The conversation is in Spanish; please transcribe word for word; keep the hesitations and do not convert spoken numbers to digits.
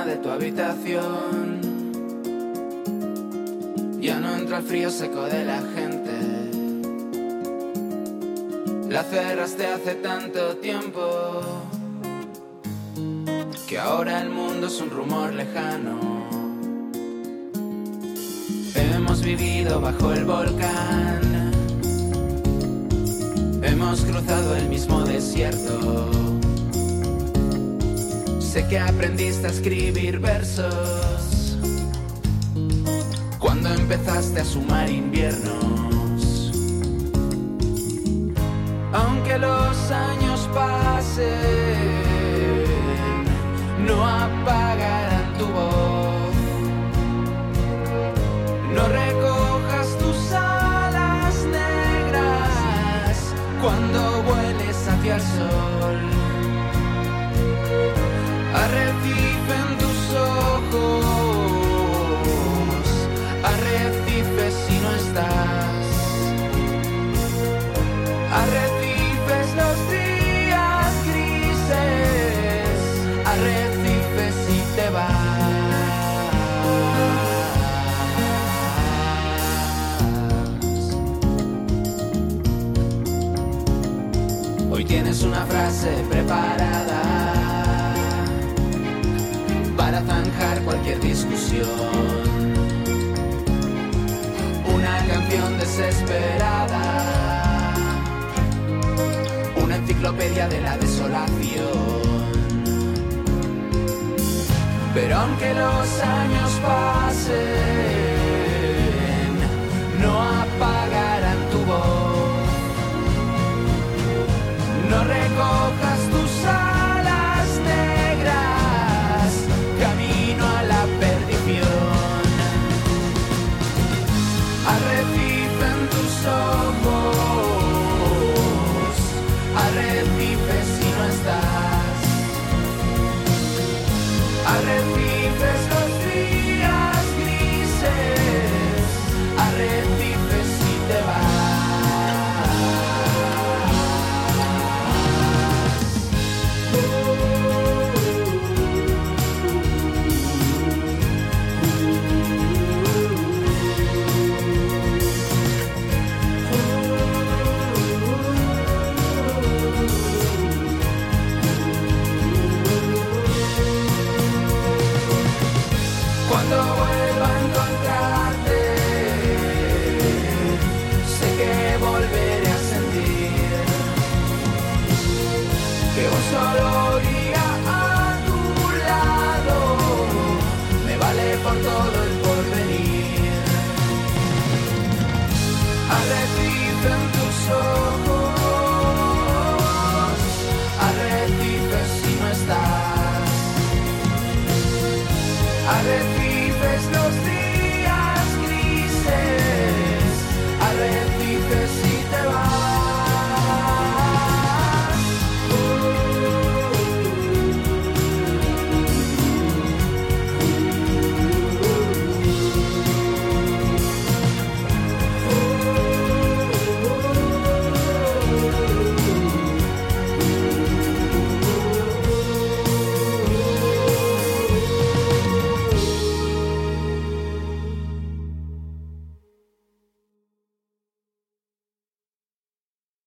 de tu habitación. Ya no entra el frío seco de la gente. La cerraste hace tanto tiempo que ahora el mundo es un rumor lejano. Hemos vivido bajo el volcán, hemos cruzado el mismo desierto. Sé que aprendiste a escribir versos cuando empezaste a sumar inviernos. Aunque los años pasen, no apagarán tu voz. No recojas tus alas negras cuando vueles hacia el sol. Arrecife en tus ojos, arrecife si no estás. Arrecifes los días grises, arrecife si te vas. Hoy tienes una frase preparada para zanjar cualquier discusión. Una canción desesperada, una enciclopedia de la desolación. Pero aunque los años pasen,